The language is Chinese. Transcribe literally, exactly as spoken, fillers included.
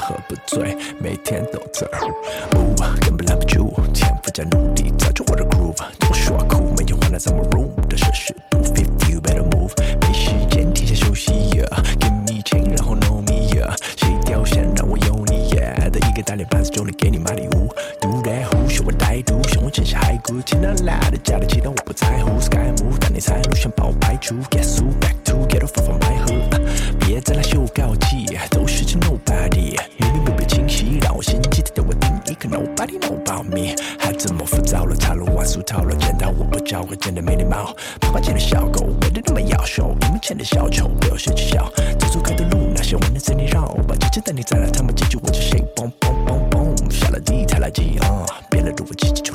喝不醉，每天都在呜，根本拦不住，天赋加努力，造就我的 groove。对我说酷，每天换来在我 room 的摄氏度 ，fifty you better move， 没时间停下休息呀、yeah, ，give me change， 然后 know me 呀、yeah ，谁掉线让我有你 yeah， 的一个大脸盘子就能给你买礼物。Do that who， 学我歹毒，向我呈现骸骨，听到来的假的期待我不在乎 ，Sky move， 但你猜路线把我排除 ，Guess who back to get off from my hood， 别再来秀高技，都是成 nobody， 因为没被清晰，让我先记得我定义，可 nobody know about me， 还这么复杂了，插入万俗套了，见到我不叫我真的没礼貌，爸爸见的小狗，为的那么要求，你们见的小丑，不要生气笑，走错开的路，那些我能随你绕，把姐姐等你再来，他们记住我是谁，嘣嘣嘣嘣，下了地太垃圾啊，别来对我叽叽